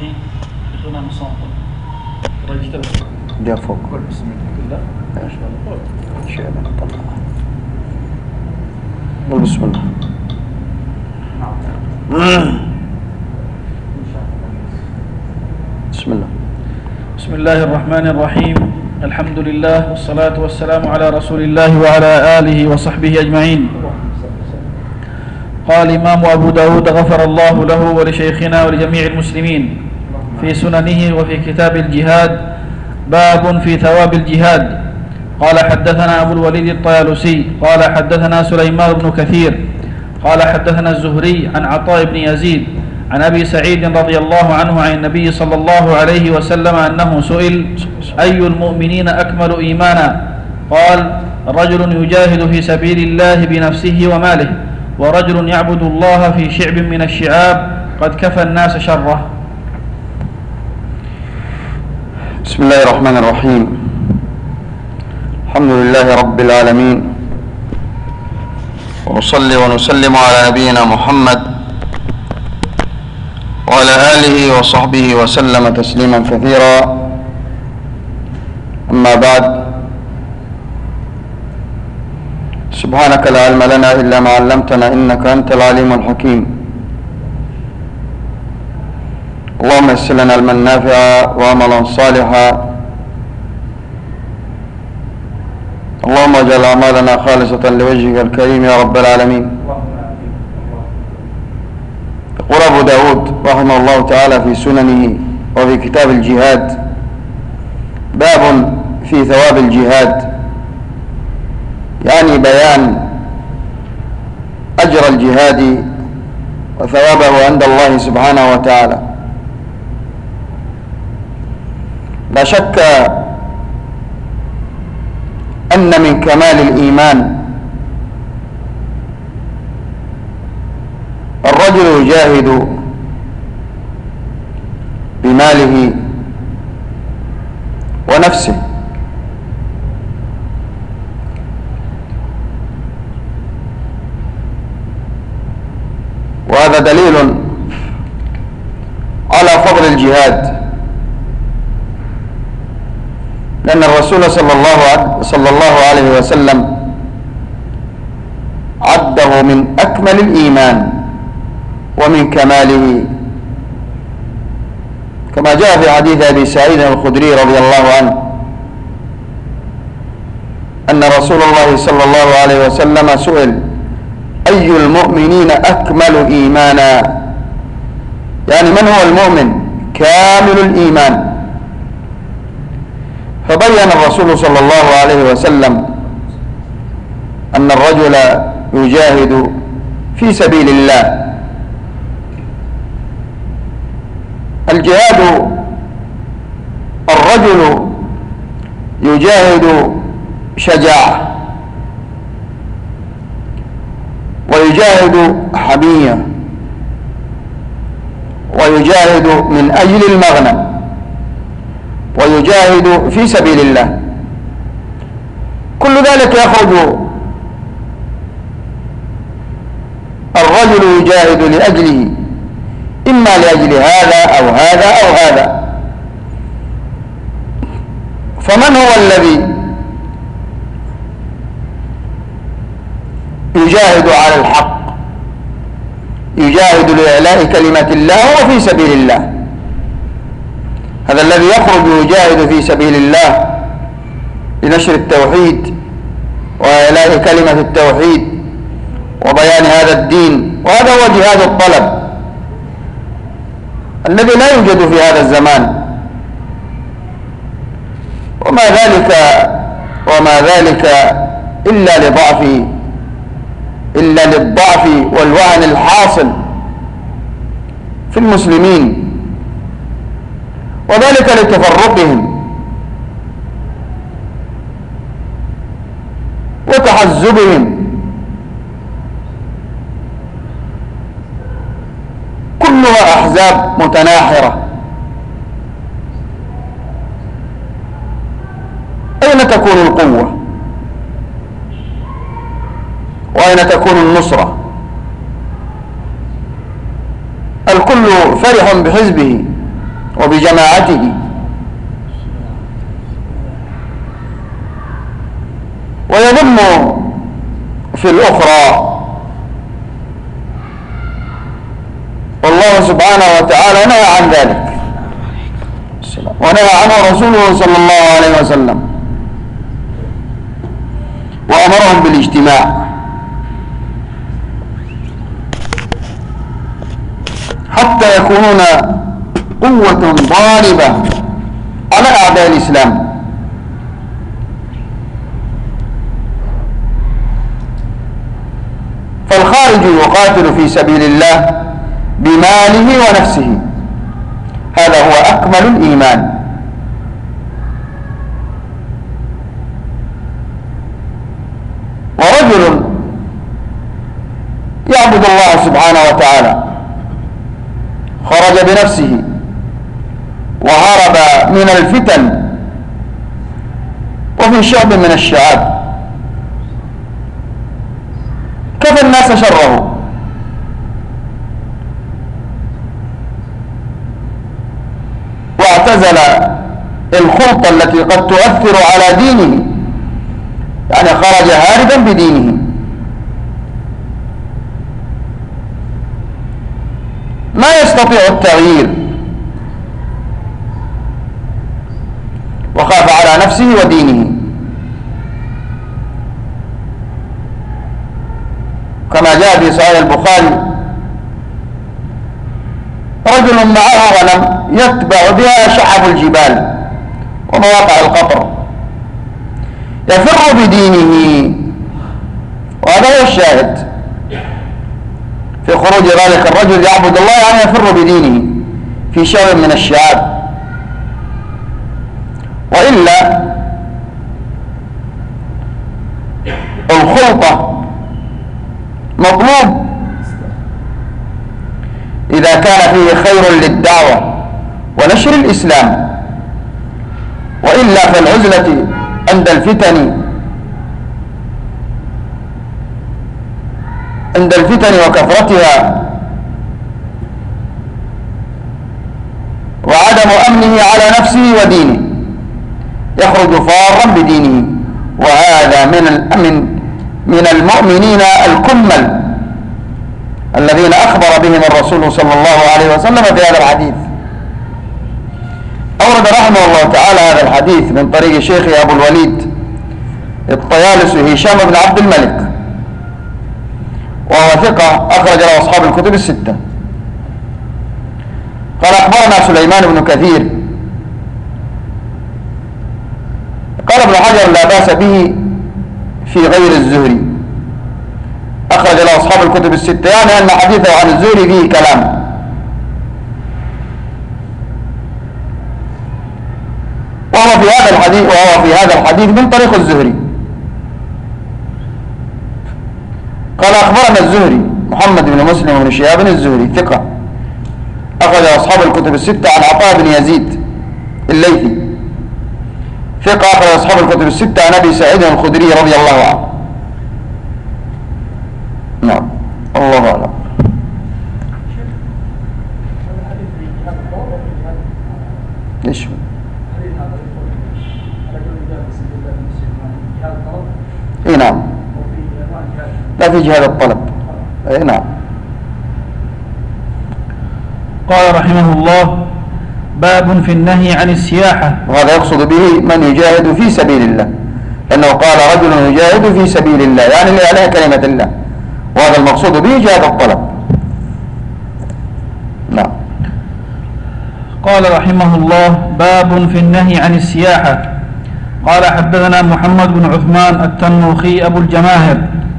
في Sunan Centre. ده فوق كل بسم الله ما شاء الله. إن شاء الله نطلع. قول بسم الله. بسم الله. بسم الله الرحمن الرحيم. الحمد لله والصلاة والسلام على رسول الله وعلى آله وصحبه أجمعين. قال الإمام أبو داود غفر الله له ولشيخنا ولجميع المسلمين في سننه وفي كتاب الجهاد باب في ثواب الجهاد. قال حدثنا أبو الوليد الطيالسي قال حدثنا سليمان بن كثير قال حدثنا الزهري عن عطاء بن يزيد عن أبي سعيد رضي الله عنه عن النبي صلى الله عليه وسلم أنه سئل أي المؤمنين أكمل إيمانا؟ قال رجل يجاهد في سبيل الله بنفسه وماله ورجل يعبد الله في شعب من الشعاب قد كفى الناس شره. بسم الله الرحمن الرحيم. الحمد لله رب العالمين، ونصلي ونسلم على نبينا محمد وعلى آله وصحبه وسلم تسليما كثيرا. أما بعد، سبحانك لا علم لنا إلا ما علمتنا إنك أنت العليم الحكيم. اللهم يسر لنا علما نافعا وعملا صالحا. اللهم اجعل أعمالنا خالصة لوجهك الكريم يا رب العالمين. يقول أبو داود رحمه الله تعالى في سننه وفي كتاب الجهاد باب في ثواب الجهاد، يعني بيان أجر الجهاد وثوابه عند الله سبحانه وتعالى. لا شك أن من كمال الإيمان الرجل يجاهد بماله ونفسه، وهذا دليل على فضل الجهاد، لأن الرسول صلى الله عليه وسلم عده من أكمل الإيمان ومن كماله، كما جاء في حديث أبي سعيد الخدري رضي الله عنه أن رسول الله صلى الله عليه وسلم سئل أي المؤمنين أكمل إيمانا، يعني من هو المؤمن كامل الإيمان؟ فبين الرسول صلى الله عليه وسلم أن الرجل يجاهد في سبيل الله. الجهاد الرجل يجاهد شجاعة ويجاهد حمية ويجاهد من أجل المغنم ويجاهد في سبيل الله. كل ذلك يخرج الرجل يجاهد لأجله، إما لأجل هذا أو هذا أو هذا. فمن هو الذي يجاهد على الحق، يجاهد لإعلاء كلمة الله هو في سبيل الله؟ هذا الذي يخرج يجاهد في سبيل الله لنشر التوحيد وإعلاء كلمة التوحيد وبيان هذا الدين، وهذا هو جهاد الطلب الذي لا يوجد في هذا الزمان. وما ذلك إلا للضعف والوهن الحاصل في المسلمين، وذلك لتفرقهم وتحزبهم. كلها أحزاب متناحرة. أين تكون القوة؟ وأين تكون النصرة؟ الكل فرح بحزبه وبجماعته، ويذم في الأخرى. والله سبحانه وتعالى نهى عن ذلك، ونهى عنه رسوله صلى الله عليه وسلم، وأمرهم بالاجتماع حتى يكونون قوة ضاربة على أعداء الإسلام. فالخارج يقاتل في سبيل الله بماله ونفسه، هذا هو أكمل الإيمان. ورجل يعبد الله سبحانه وتعالى خرج بنفسه وهرب من الفتن وفي شعب من الشعاب، كفى الناس شره، واعتزل الخلطة التي قد تؤثر على دينه، يعني خرج هاربا بدينه. ما يستطيع التغيير، وخاف على نفسه ودينه، كما جاء في صحيح البخاري: رجل معه غنم يتبع بها شعب الجبال ومواقع القطر، يفر بدينه، وهذا هو الشاهد في خروج ذلك الرجل يعبد الله، يعني يفر بدينه في شعب من الشعاب. وإلا الخلطة مطلوب إذا كان فيه خير للدعوة ونشر الإسلام، وإلا فالعزلة عند الفتن وكثرتها وعدم أمنه على نفسه ودينه يخرج فارا بدينه، وهذا من المؤمنين الكمل الذين أخبر بهم الرسول صلى الله عليه وسلم في هذا الحديث. أورد رحمه الله تعالى هذا الحديث من طريق شيخ أبو الوليد الطيالسي هشام بن عبد الملك، وهو ثقة أخرج له أصحاب الكتب الستة. قال: أخبرنا سليمان بن كثير قال ابن حجر: لا بأس به في غير الزهري، أخرج له أصحاب الكتب الستة، يعني أن حديثه عن الزهري فيه كلام. وهو في هذا الحديث من طريق الزهري. قال: أخبرنا الزهري محمد بن مسلم بن شهاب الزهري ثقة، أخرج أصحاب الكتب الستة، عن عطاء بن يزيد الليثي ثقة، أخرج أصحاب الكتب الستة، عن أبي سعيد الخدري رضي الله عنه. نعم، الله أعلم. ليش؟ اي نعم، لا في جهاد الطلب. اي نعم. قال رحمه الله: باب في النهي عن السياحة. وهذا يقصد به من يجاهد في سبيل الله، لأنه قال رجل يجاهد في سبيل الله، يعني لإعلاء كلمة الله، وهذا المقصود به جهاد الطلب. نعم. قال رحمه الله: باب في النهي عن السياحة. قال: حدثنا محمد بن عثمان التنوخي أبو الجماهر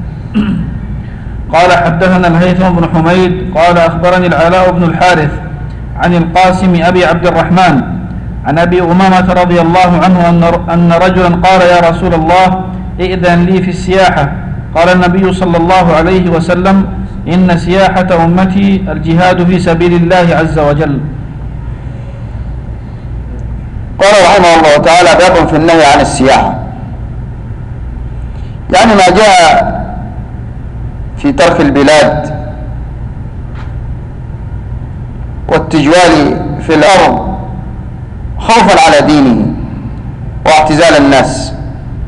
قال: حدثنا الهيثم بن حميد قال: أخبرني العلاء بن الحارث عن القاسم أبي عبد الرحمن عن أبي أمامة رضي الله عنه أن رجلا قال: يا رسول الله، ائذن لي في السياحة. قال النبي صلى الله عليه وسلم: إن سياحة أمتي الجهاد في سبيل الله عز وجل. قال رحمه الله تعالى: باب في النهي عن السياحة، يعني ما جاء في ترك البلاد والتجوال في الأرض خوفا على دينه واعتزال الناس.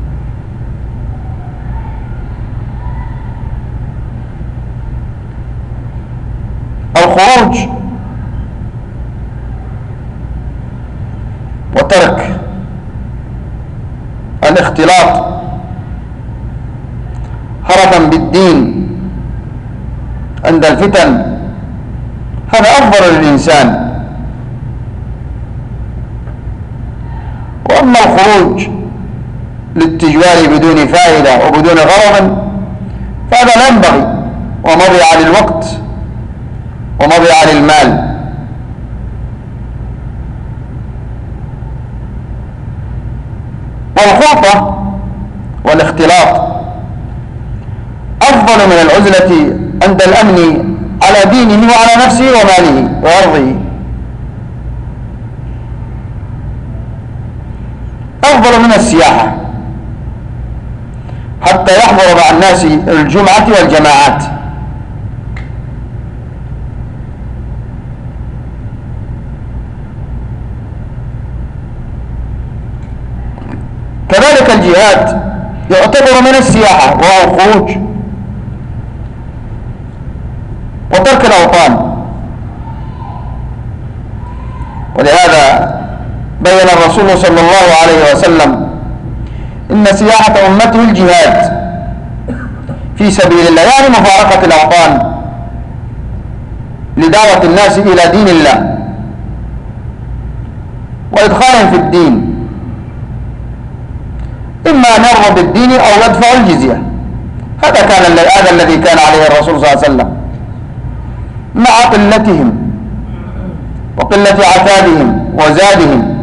الخروج وترك الاختلاط هربا بالدين عند الفتن هذا أفضل للإنسان. وأما الخروج للتجوال بدون فائدة وبدون غرض فهذا لا ينبغي، ومضيعة للوقت ومضيعة للمال. والخلطة والاختلاط أفضل من العزلة عند الأمن على دينه وعلى نفسه وماله وأرضه، أفضل من السياحة حتى يحضر مع الناس الجمعة والجماعات. كذلك الجهاد يعتبر من السياحة وهو الخروج وترك الأوطان. ولهذا بين الرسول صلى الله عليه وسلم إن سياحة أمته الجهاد في سبيل الله، يعني مفارقة الأوطان لدعوة الناس إلى دين الله وإدخالهم في الدين، إما أن يرضى بالدين أو يدفع الجزية. هذا الذي كان عليه الرسول صلى الله عليه وسلم مع قلتهم وقلة عتادهم وزادهم،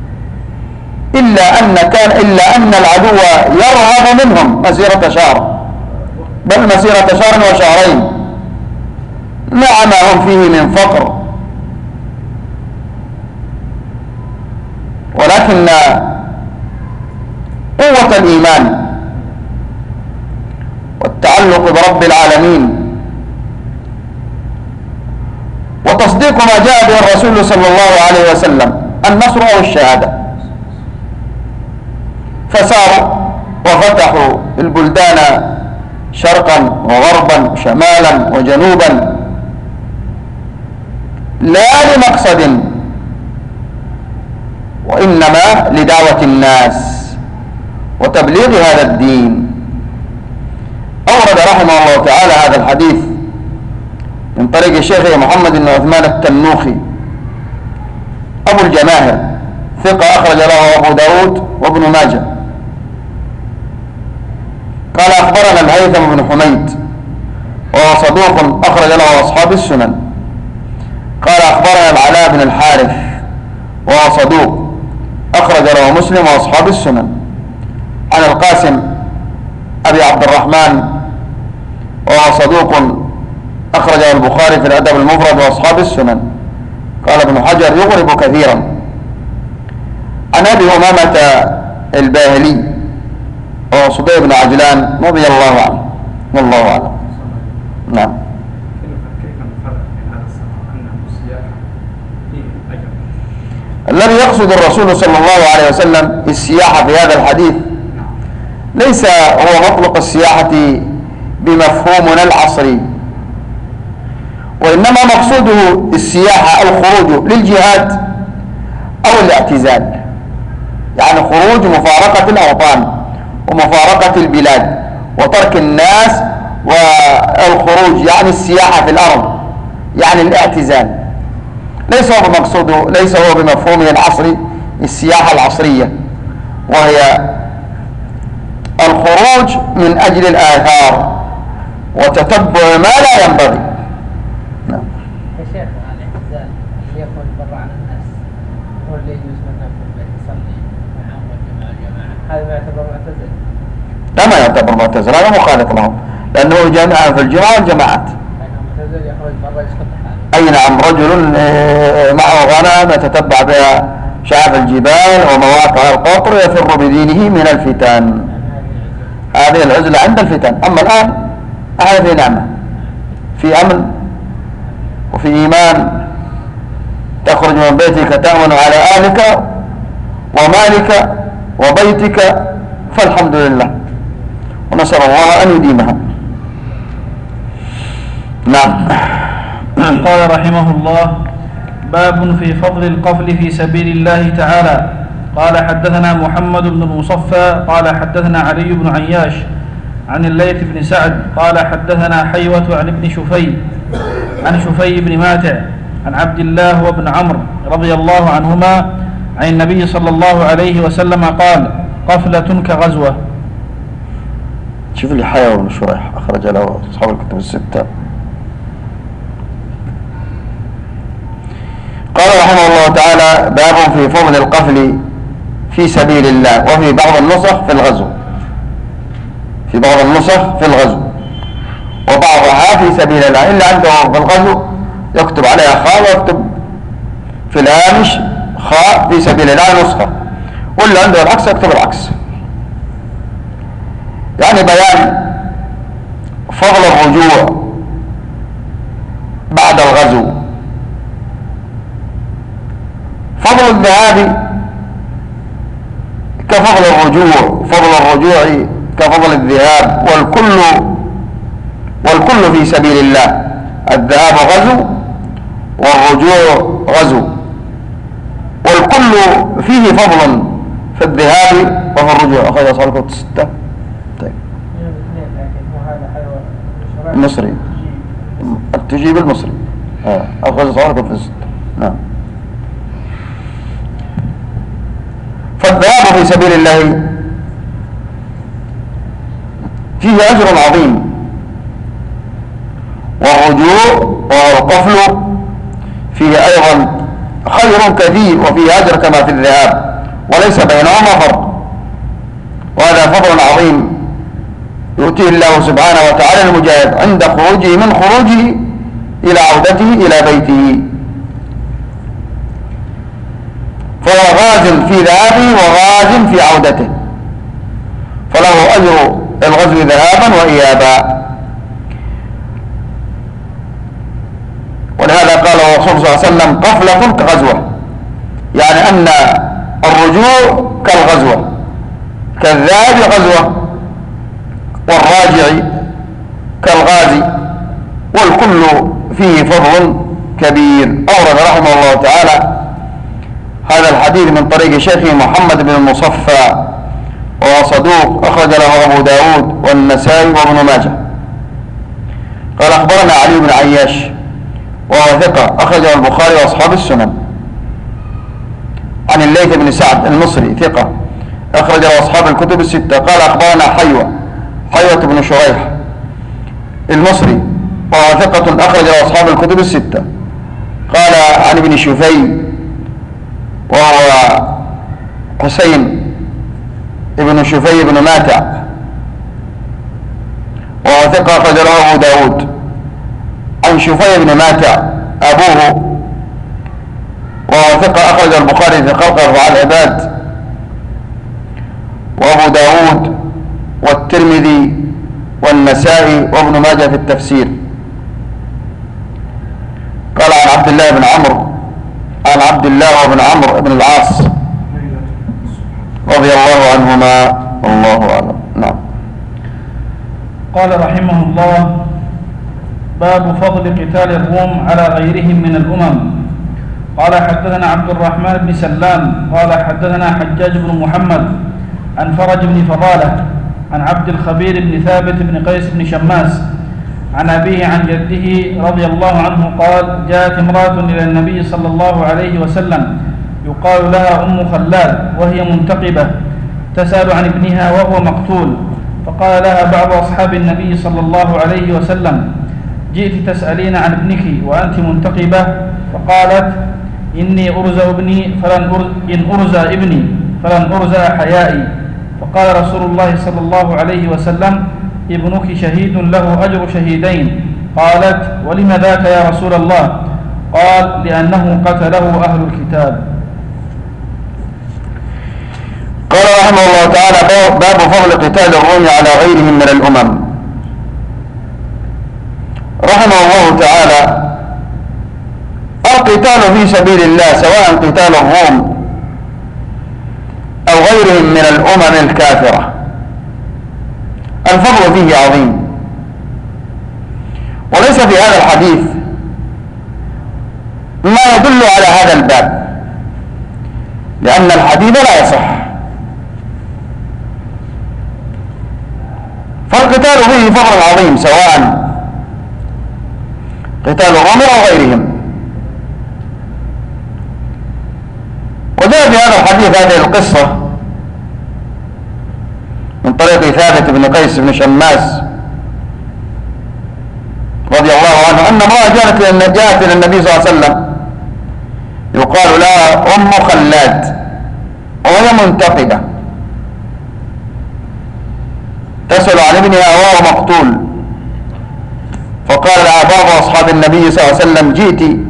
إلا أن العدو يرهب منهم مسيرة شهر، بل مسيرة شهر وشهرين مع ما هم فيه من فقر. ولكن قوة الإيمان والتعلق برب العالمين وتصديق ما جاء به الرسول صلى الله عليه وسلم النصر أو الشهادة، فساروا وفتحوا البلدان شرقا وغربا شمالا وجنوبا لا لمقصد وإنما لدعوة الناس وتبليغ هذا الدين. أورد رحمه الله تعالى هذا الحديث من طريق الشيخ محمد بن عثمان التنوخي أبو الجماهر، ثقة أخرج له أبو داود وابن ماجه. قال أخبرنا الهيثم بن حميد وهو صدوق أخرج له أصحاب السنن. قال أخبرنا العلاء بن الحارث وهو صدوق أخرج له مسلم وأصحاب السنن. عن القاسم أبي عبد الرحمن وهو صدوق أخرجه البخاري في الأدب المفرد وأصحاب السنن. قال ابن حجر يغرب كثيرا. عن أبي أمامة الباهلي وهو صديق بن عجلان رضي الله عنه والله أعلم. نعم. الذي يقصد الرسول صلى الله عليه وسلم السياحة في هذا الحديث ليس هو مطلق السياحة بمفهومنا العصري، وإنما مقصوده السياحة الخروج للجهاد أو الاعتزال، يعني خروج مفارقة الأوطان ومفارقة البلاد وترك الناس، والخروج يعني السياحة في الأرض يعني الاعتزال، ليس هو بمفهومه العصري السياحة العصرية، وهي الخروج من أجل الآثار وتتبع ما لا ينبغي. نعم. يا شيخ الاعتزال يكون برا عن الناس هو اللي يجوز منه في البيت يصلي معهم والجماعة هذا ما يعتبر معتزل؟ لا، ما يعتبر معتزل، هذا مخالف لهم لأنه جامع في الجمعة والجماعات. معتزل يخرج برا يسقط حاله. أي نعم، رجل معه غنم يتتبع بها شعاب الجبال ومواقع القطر يفر بدينه من الفتن، هذه العزلة عند الفتن. أما الآن هذا في نعمة، في أمن وفي إيمان، تخرج من بيتك تأمن على أهلك ومالك وبيتك فالحمد لله، ونسأل الله أن يديمها. نعم. قال رحمه الله: باب في فضل القفل في سبيل الله تعالى. قال حدثنا محمد بن المصفى قال حدثنا علي بن عياش عن الليث بن سعد قال حدثنا حيوة عن ابن شفي عن شفي بن ماتع عن عبد الله وابن عمرو رضي الله عنهما عن النبي صلى الله عليه وسلم قال: قفلة كغزوة. شوف لي حيوة بن شريح أخرج له أصحاب الكتب الستة. قال رحمه الله تعالى: باب في فضل القفل في سبيل الله، وفي بعض النسخ في الغزو، في بعض النسخ في الغزو، وبعضها في سبيل الله. إلا عنده في الغزو يكتب عليها خاء ويكتب في الهامش خاء في سبيل الله نسخة، واللي عنده العكس يكتب العكس. يعني بيان فضل الرجوع بعد الغزو. فضل الذهاب كفضل الرجوع، فضل الرجوع كفضل الذهاب، والكل في سبيل الله. الذهاب غزو والرجوع غزو، والكل فيه فضل في الذهاب وفي الرجوع. أخذ أصحاب الكتب الستة. طيب. المصري تجيب المصري. أخذ أصحاب الكتب الستة. نعم. فالذهاب في سبيل الله فيه أجر عظيم، والرجوع والقفل فيه أيضا خير كثير وفيه أجر كما في الذهاب، وليس بينهما فرق. وهذا فضل عظيم يؤتيه الله سبحانه وتعالى المجاهد عند خروجه من خروجه إلى عودته إلى بيته، فهو غاز في ذهابه وغاز في عودته، فله أجر الغزو ذهابا وإيابا. ولهذا قال الرسول صلى الله عليه وسلم: قفلة كغزوة، يعني أن الرجوع كالغزوة، كالذهاب غزوة، والراجع كالغازي، والكل فيه فضل كبير. أورد رحمه الله تعالى هذا الحديث من طريق شيخه محمد بن المصفى، وهو صدوق أخرج له أبو داود والنسائي وابن ماجه. قال: أخبرنا علي بن عياش وهو ثقة أخرجه البخاري وأصحاب السنن، عن الليث بن سعد المصري ثقة أخرجه أصحاب الكتب الستة. قال: أخبرنا حيوة بن شريح المصري وهو ثقة أخرجه أصحاب الكتب الستة. قال: عن ابن شفي وهو حسين ابن شفي بن ماتع وهو ثقة أخرج له أبو داود. عن شفي بن ماتع أبوه وهو ثقة أخرج البخاري في خلق أفعال العباد وأبو داود والترمذي والنسائي وابن ماجه في التفسير. قال: عن عبد الله بن عمرو، عن عبد الله وابن عمرو بن العاص رضي الله عنهما، الله أعلم. نعم. قال رحمه الله: باب فضل قتال الروم على غيرهم من الأمم. قال حدثنا عبد الرحمن بن سلام قال حدثنا حجاج بن محمد عن فرج بن فضالة عن عبد الخبير بن ثابت بن قيس بن شماس عن أبيه عن جده رضي الله عنه قال: جاءت امرأة إلى النبي صلى الله عليه وسلم يقال لها أم خلاد، وهي منتقبة تسأل عن ابنها وهو مقتول، فقال لها بعض أصحاب النبي صلى الله عليه وسلم: جئت تسألين عن ابنك وأنت منتقبة؟ فقالت: إني أرزى ابني إن أرزى ابني فلن أرزى حيائي. فقال رسول الله صلى الله عليه وسلم: ابنك شهيد له أجر شهيدين. قالت: ولم ذاك يا رسول الله؟ قال: لأنه قتله أهل الكتاب. قال رحمه الله تعالى: باب فضل قتال الروم على غيرهم من الأمم. رحمه الله تعالى: القتال في سبيل الله سواء قتال الروم وغيرهم من الأمم الكافرة. الفضل فيه عظيم، وليس في هذا الحديث ما يدل على هذا الباب، لأن الحديث لا يصح، فالقتال فيه فضل عظيم سواء قتال الروم أو غيرهم. وجاء في هذا الحديث هذه القصة من طريق ثابت بن قيس بن شماس رضي الله عنه أن امرأة جاءت إلى النبي صلى الله عليه وسلم يقال لها أم خلاد، وهي منتقبة تسأل عن ابنها وهو مقتول، فقال لها بعض أصحاب النبي صلى الله عليه وسلم: جئت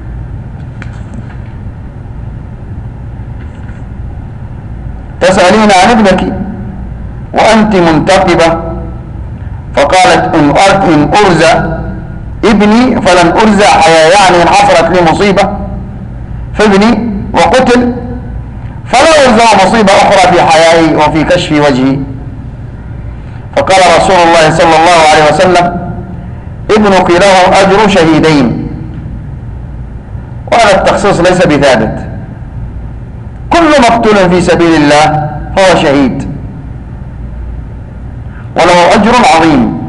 تسألين عن ابنك وأنت منتقبة، فقالت: إن أرزى ابني فلن أرزى حياة، يعني إن حصلت لي مصيبة فابني وقتل فلا أرزى مصيبة أخرى في حيائي وفي كشف وجهي. فقال رسول الله صلى الله عليه وسلم: ابنك له أجر شهيدين. وهذا التخصيص ليس بثابت، كل مقتول في سبيل الله فهو شهيد وله أجر عظيم.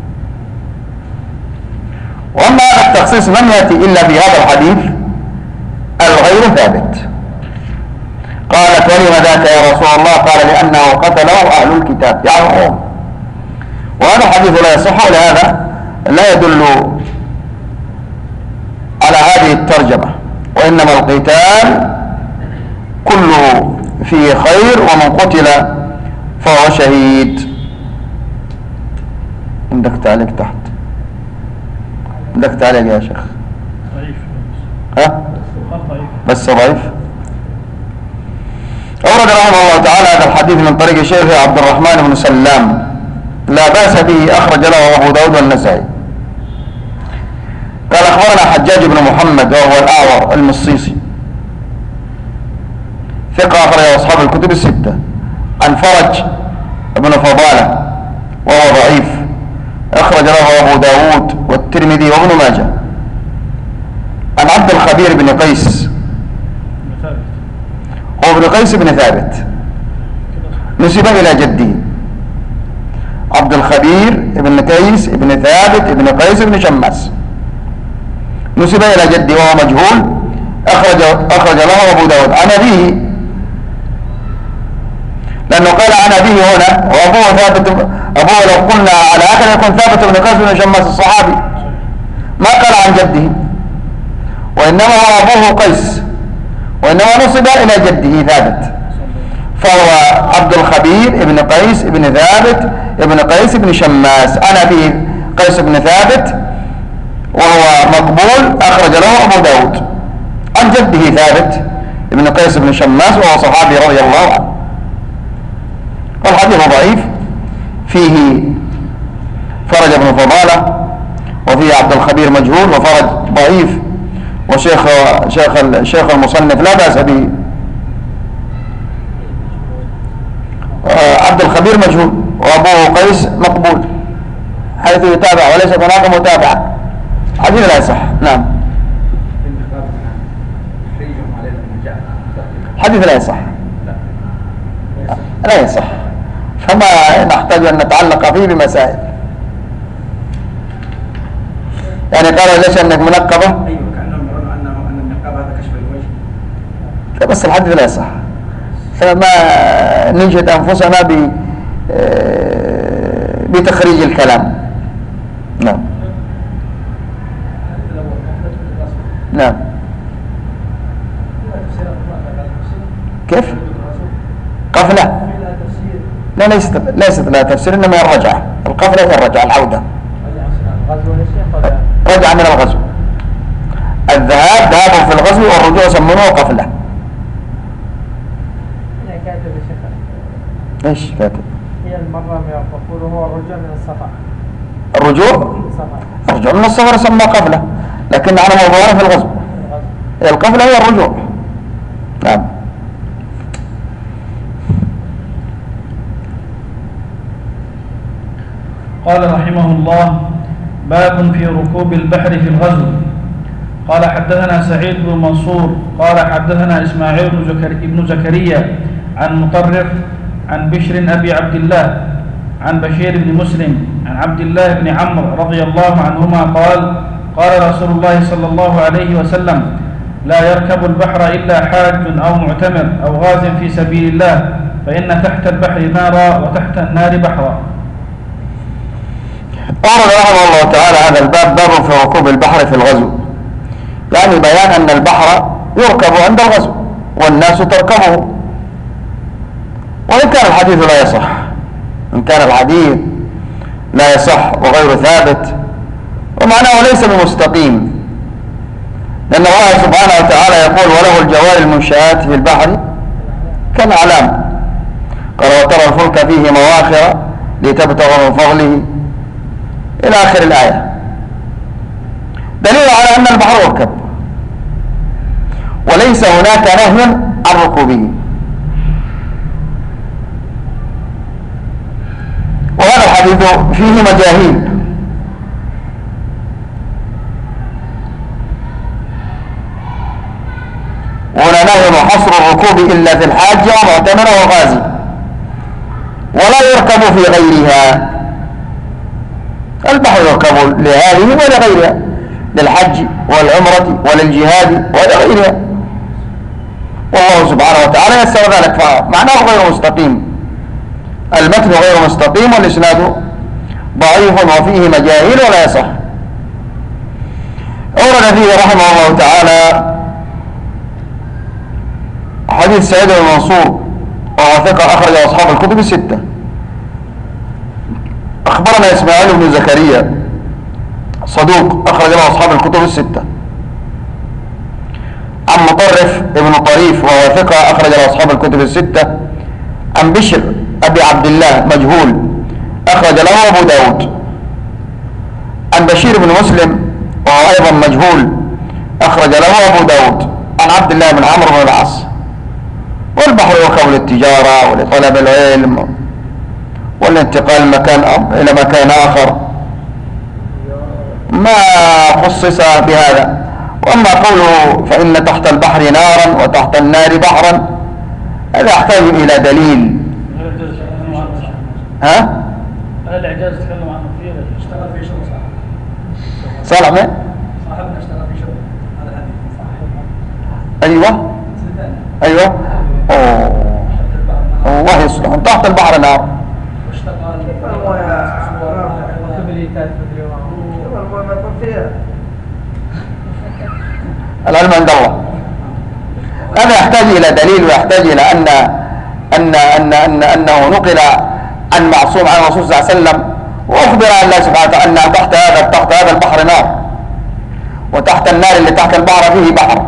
وأما هذا التخصيص لم يأتي إلا في هذا الحديث الغير ثابت. قالت: ولم ذاك يا رسول الله؟ قال: لأنه قتله أهل الكتاب، يعني هم. وهذا الحديث لا يصح، ولهذا لا يدل على هذه الترجمة، وإنما القتال كله فيه خير، ومن قتل فهو شهيد. عندك تعليق تحت؟ عندك تعليق يا شيخ؟ ضعيف. ها؟ بس ضعيف. أورد رحمه الله تعالى هذا الحديث من طريق شيخ عبد الرحمن بن سلام، لا بأس به، أخرج له أبو داود والنسائي. قال: أخبرنا حجاج بن محمد وهو الأعور المصيصي، ثقة أخرج أصحاب الكتب الستة، عن فرج بن فضالة وهو ضعيف، أخرج له أبو داود والترمذي وابن ماجه. عن عبد الخبير بن قيس، هو ابن قيس بن ثابت، نسب إلى جده عبد الخبير بن قيس بن ثابت بن قيس بن شماس، نسب إلى جده وهو مجهول، أخرج له أبو داود. عن أبيه، لأنه قال عن أبيه هنا، وأبوه ثابت، أبوه لو قلنا على هكذا يكون ثابت بن قيس بن شماس الصحابي، ما قال عن جده، وإنما هو أبوه قيس، وإنما نصب إلى جده ثابت، فهو عبد الخبير ابن قيس ابن ثابت ابن قيس بن شماس. عن أبيه قيس بن ثابت وهو مقبول، أخرج له أبو داود. عن جده ثابت ابن قيس بن شماس وهو صحابي رضي الله عنه. والحديث ضعيف، فيه فرج بن فضالة، وفيه عبد الخبير مجهول، وفرج ضعيف، شيخ المصنف لا بأس به. عبد الخبير مجهول وأبوه قيس مقبول، حيث يتابع وليس هناك متابعة، حديث لا يصح. نعم، حديث لا يصح، لا يصح، فما نحتاج أن نتعلق فيه بمسائل. يعني قال: ليش أنك منقبة؟ أيوة، كأنهم يرون أن النقاب هذا كشف الوجه. بس الحديث لا يصح، فما نجد أنفسنا بتخريج الكلام. نعم. نعم. كيف؟ قفلة؟ لا، ليست لها تفسير، إنما هي الرجعة. القفلة هي الرجعة، العودة، رجعة من الغزو. الذهاب ذهاب في الغزو، والرجوع يسمونه قفلة. ايش كاتب؟ هي المرة يقول هو الرجوع من السفر. الرجوع من السفر يسمى قفلة، لكن على موضوعنا في الغزو. القفلة هي الرجوع. نعم. قال رحمه الله: باب في ركوب البحر في الغزو. قال حدثنا سعيد بن منصور قال حدثنا إسماعيل بن زكريا عن مطرف عن بشر أبي عبد الله عن بشير بن مسلم عن عبد الله بن عمرو رضي الله عنهما قال: قال رسول الله صلى الله عليه وسلم: لا يركب البحر إلا حاج أو معتمر أو غاز في سبيل الله، فإن تحت البحر نارا وتحت النار بحرا. أورد رحمه الله تعالى هذا الباب باب في ركوب البحر في الغزو، يعني بيان أن البحر يركب عند الغزو والناس تركبه، وإن كان الحديث لا يصح، إن كان الحديث لا يصح وغير ثابت ومعناه ليس بمستقيم، لأن الله سبحانه وتعالى يقول: وله الجوار المنشآت في البحر كالأعلام. قال: وترى الفلك فيه مواخر لتبتغوا من فضله إلى آخر الآية، دليل على أن البحر يركب وليس هناك نهي عن ركوبه. وهذا الحديث فيه مجاهيل، ولا نهي وحصر الركوب إلا في الحاج ومعتمر وغازي، ولا يركب في غيرها. البحر يركب لهذه ولغيرها، للحج والعمرة وللجهاد ولغيرها، والله سبحانه وتعالى يسر ذلك، فمعناه غير مستقيم، المتن غير مستقيم والإسناد ضعيف وفيه مجاهيل ولا يصح. أورد فيه رحمه الله تعالى حديث سعيد بن منصور وهو ثقة أخرج أصحاب الكتب الستة. أخبرنا إسماعيل بن زكريا صدوق أخرج له أصحاب الكتب الستة، عن مطرف ابن طريف وهو ثقة أخرج له أصحاب الكتب الستة، عن بشر أبي عبد الله مجهول أخرج له أبو داود، عن بشير بن مسلم وهو أيضا مجهول أخرج له أبو داود، عن عبد الله بن عمرو بن العاص. والبحر يركب للتجارة ولطلب العلم والانتقال إلى مكان آخر، ما خصص بهذا. وأما قوله فإن تحت البحر نارا وتحت النار بحرا، هذا يحتاج إلى دليل. ها؟ الإعجاز تكلم عنه فيه، اشتغل في شغل صالح مين؟ صاحبنا اشتغل في شغل هذا الحديث. أيوة أيوة. الله يصلح. تحت البحر نار. العلم عند الله. هذا يحتاج إلى دليل، ويحتاج إلى أنه نقل عن معصوم عن الرسول صلى الله عليه وسلم، وأخبر عن الله سبحانه وتعالى أن تحت هذا البحر نار، وتحت النار اللي تحت البحر فيه بحر.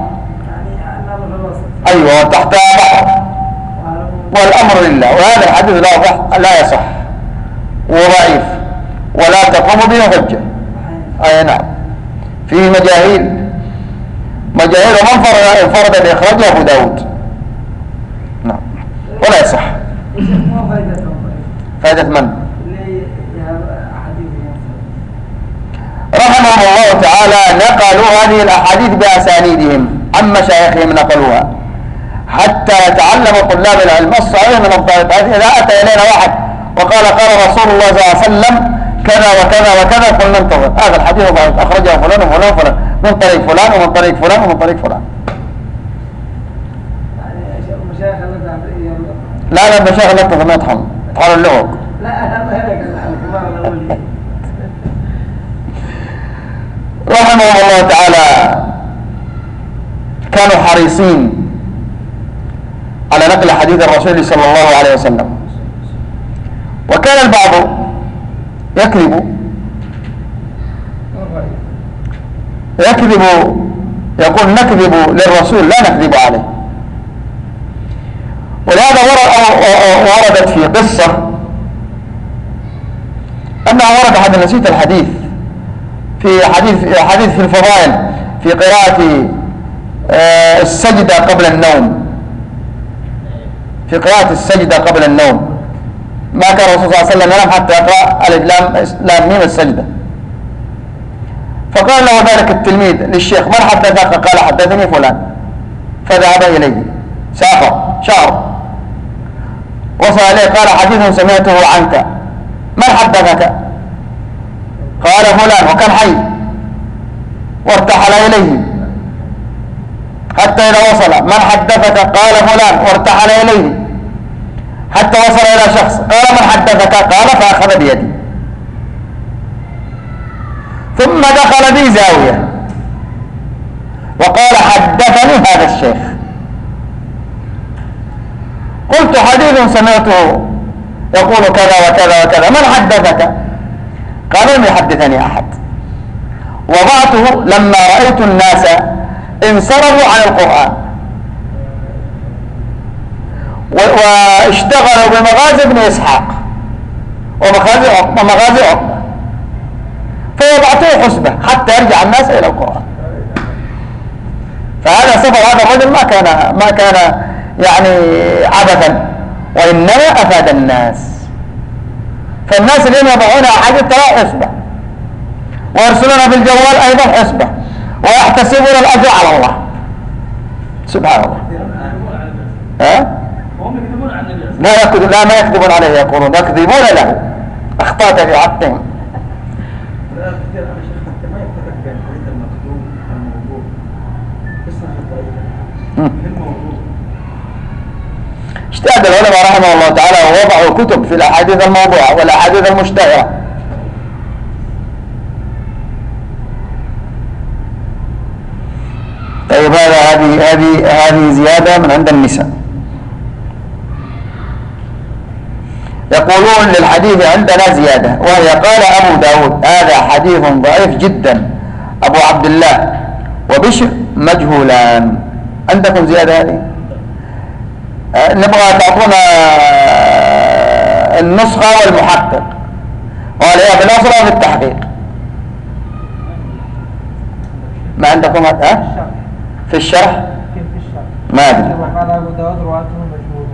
أيوة، وتحتها بحر، والأمر لله. وهذا الحديث لا يصح وضعيف ولا تقوم به حجة. أي نعم، فيه مجاهيل، ومن فرد بإخراجه أبو داود. نعم، ولا يصح. فائدة من؟ رحمهم الله تعالى نقلوا هذه الأحاديث بأسانيدهم عن مشايخهم، نقلوها حتى يتعلم طلاب العلم الصحيح من الضابط. إذا أتى إلينا واحد وقال قال رسول الله صلى الله عليه وسلم كذا وكذا وكذا، قلنا انتظر، هذا الحديث ضعيف، أخرجه فلان وفلان وفلان من طريق فلان ومن طريق فلان ومن طريق فلان. لا المشايخ لا تظن يطحن اللغة. رحمه الله تعالى كانوا حريصين على نقل حديث الرسول صلى الله عليه وسلم، وكان البعض يكذب يقول نكذب للرسول لا نكذب عليه. ولهذا وردت في قصة أنها ورد حد نسيت الحديث في حديث في الفضائل في قراءة السجدة قبل النوم، في قراءة السجدة قبل النوم، ما كان الرسول صلى الله عليه وسلم ينام حتى يقرأ ألف لام ميم السجدة. فقال له ذلك التلميذ للشيخ: من حدثك؟ قال: حدثني فلان. فذهب إليه، سافر شهر، وصل إليه قال: حديث سمعته عنك، من حدثك؟ قال: فلان، وكان حي، وارتحل إليه حتى إذا وصل: من حدثك؟ قال: فلان، وارتحل إليه حتى وصل إلى شخص، قال: من حدثك؟ قال: فأخذ بيدي، ثم دخل بي زاوية وقال: حدثني هذا الشيخ. قلت: حديث سمعته يقول كذا وكذا وكذا، من حدثك؟ قال: لم يحدثني أحد. وضعته لما رأيت الناس انصرفوا عن القرآن واشتغلوا بمغازي ابن إسحاق ومغازي عقبة، فوضعته حسبة حتى يرجع الناس إلى القرآن. فهذا سفر هذا الرجل ما كان يعني عبثا، وإنما أفاد الناس. فالناس الذين يضعون أحاديث ترى حسبة، ويرسلون في الجوال أيضا حسبة، ويحتسبون الأجر على الله سبحان الله. لا ما يكذبون عليه، يقولون يكذبون له. أخطأت في حقهم. اجتهد العلماء رحمه الله تعالى ووضعوا كتب في الأحاديث الموضوعة والأحاديث المشتهرة. طيب هذه زيادة من عند النساء. يقولون للحديث عندنا زيادة، وهي قال أبو داود: هذا حديث ضعيف جدا، أبو عبد الله وبشر مجهولان. عندكم زيادة هذه؟ نبغى تعطونا النسخة والمحقق، وعليها في الأصل وفي التحقيق. ما عندكم في الشرح؟ ما أدري. قال أبو داود رواته مجهول.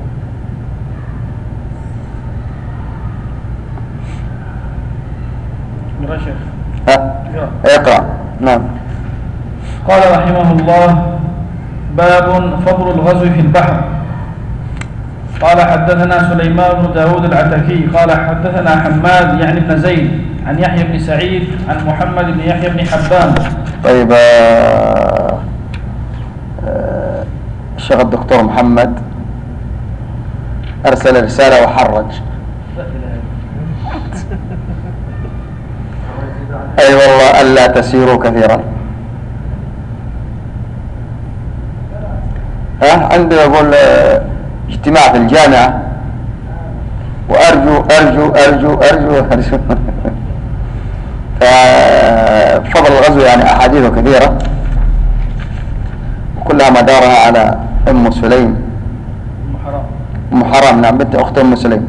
اقرأ. نعم. قال رحمه الله: باب فضل الغزو في البحر. قال: حدثنا سليمان بن داود العتكي قال: حدثنا حماد يعني بن زيد عن يحيى بن سعيد عن محمد بن يحيى بن حبان. طيب الشيخ الدكتور محمد أرسل رسالة وحرج. أي والله ألا تسيروا كثيرا. عندي يقول اجتماع في الجامعة وأرجو أرجو أرجو أرجو أرجو ففضل الغزو يعني أحاديث كثيرة وكلها مدارها على أم سليم، أم حرام. نعم، بنت أخت أم سليم.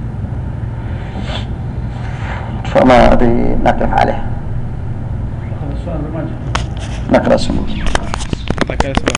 فما أدري نقف عليه. نقرأ السنة.